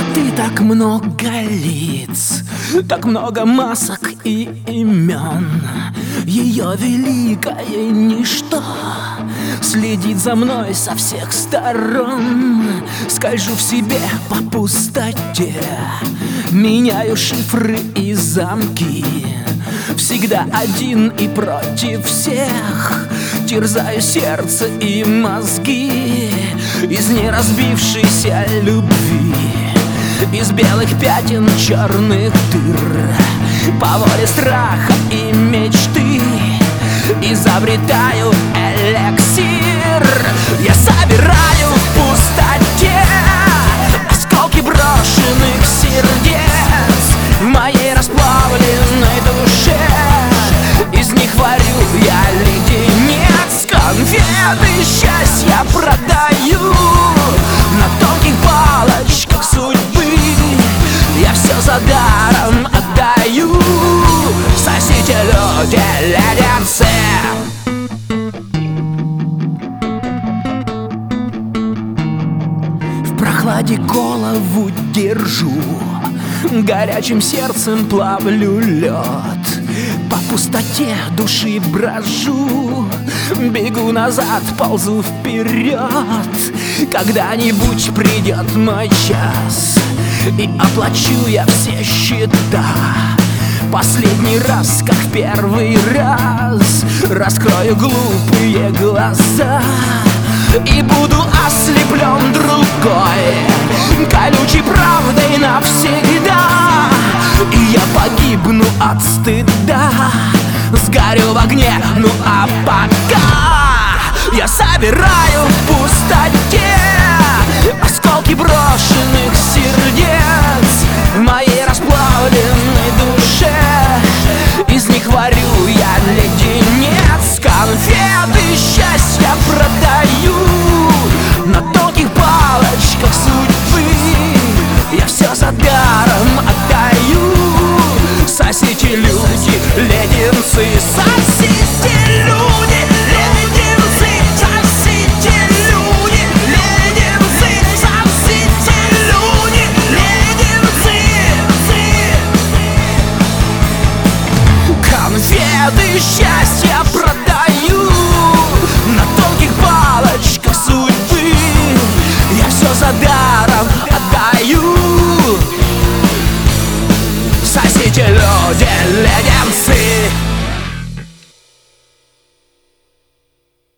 Ты так много лиц, так много масок и имен. Ее великое ничто следит за мной со всех сторон. Скольжу в себе по пустоте, меняю шифры и замки. Всегда один и против всех, терзаю сердце и мозги. Из неразбившейся любви, из белых пятен черных дыр, по воле страха и мечты изобретаю эликсир. Я собираю в пустоте осколки брошенных сердец в моей расплавленной душе. Из них варю я леденец, конфеты счастья продаю на тонких палочках судьбы. Я все за даром отдаю, сосите, люди, леденцы. В прохладе голову держу, горячим сердцем плавлю лед. По пустоте души брожу, бегу назад, ползу вперед. Когда-нибудь придет мой час, и оплачу я все счета. Последний раз, как в первый раз, раскрою глупые глаза и буду ослеплен другой колючей правдой навсегда. И я погибну от стыда, сгорю в огне, ну а пока я собираю в пустоте осколки брошенных сердец в моей расплавленной душе. Из них варю я леденец, конфеты счастья продаю на тонких палочках судьбы. Я все за даром отдаю, сосите, люди, леденцы, сосите, люди, леденцы, сосите, люди, леденцы, сосите, люди, леденцы. Конфеты счастья продаю на тонких палочках судьбы. Я все за даром отдаю, сосите, люди, леденцы.